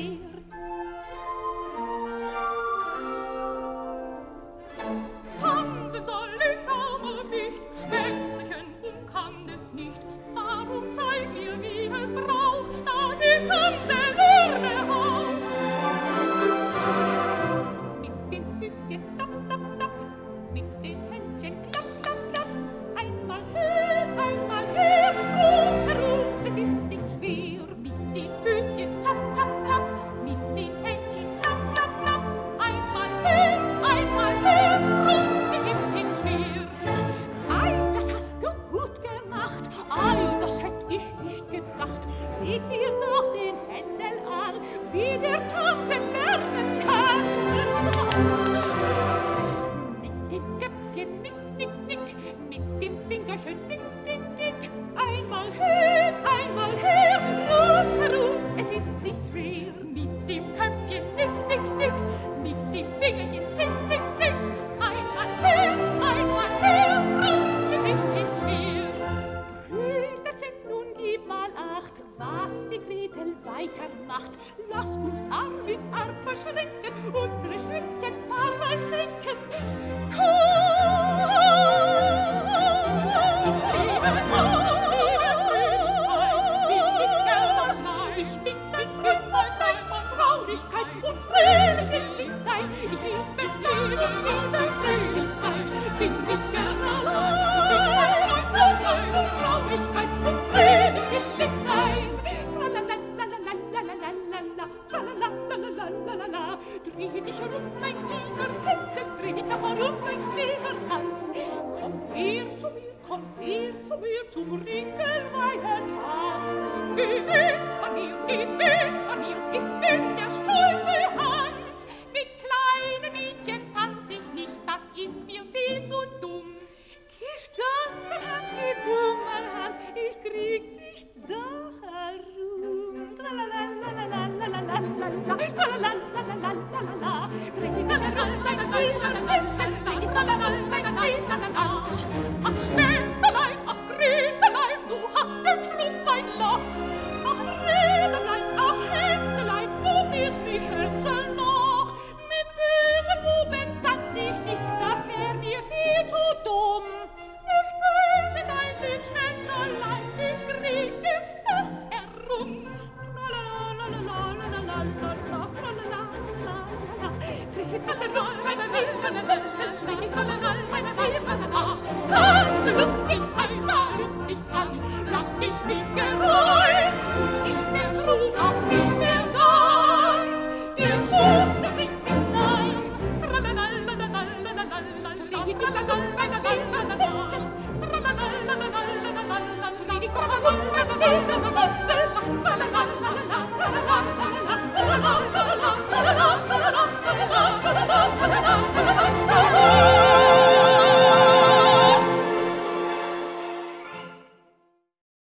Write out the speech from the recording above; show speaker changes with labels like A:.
A: schwer. Tanzen soll ich aber nicht, Schwesterchen, kann es nicht. Darum zeig mir, wie es braucht, dass ich tanze lerne auch. Mit den Füßchen tapp, tapp, tapp, mit den Händchen klapp, klapp, klapp. Einmal her, Ruh, es ist nicht schwer. Mit den Füßchen tapp, tapp, tapp, mit den Händchen klapp, klapp, klapp. Einmal her, Ruh, es ist nicht schwer. Ei, das hast du gut gemacht, ei, das hätt ich nicht gedacht. Seht mir doch den Hänsel an, wie der tanzen lernen kann. Mit dem Köpfchen nick, nick, nick, mit dem Fingerchen nick, nick, nick. Einmal her, Ruh, es ist nicht schwer. Mit dem Köpfchen nick, nick, nick, mit dem Fingerchen tick, tick, tick. Einmal her, Ruh, es ist nicht schwer. Brüderchen, nun gib mal acht, was die Gretel weiter macht. Lass uns Arm in Arm verschränken, unsere Schrittchen paarweis lenken. Komm! Liebe Tante, liebe Fröhlichkeit, will ich gern allein. Ich bin dein Freund, frei von Traurigkeit, und fröhlich will ich sein. Ich liebe Fröhlichkeit, bin nicht gern allein. Bin dein Freund, frei von Traurigkeit, und fröhlich will ich sein. Tralala, dreh dich herum, mein lieber Hänsel, dreh dich doch herum, mein lieber Hans. Komm her zu mir, zum ringelweihen Tanz. Geh weg von mir, ich bin der stolze Hans. Mit kleinen Mädchen tanz ich nicht, das ist mir viel zu dumm. Geh stanzen, Hans, geh dummer Hans, ich krieg dich doch herum. Tralala, ach, Schwesterlein, ach, Greterlein, du hast im Schlumpf ein Loch. Ach, Bräderlein, ach, Hänselein, du wirst mich hänseln noch. Mit bösen Buben tanz ich nicht, das wär mir viel zu dumm. Nicht böse sein, lieb Schwesterlein, ich krieg dich doch herum. Tanze lustig, tanz, lass dich nicht gereuen. Ist der Schuh auch nicht mehr ganz, der Fuß, der springt hinein. Tralalala,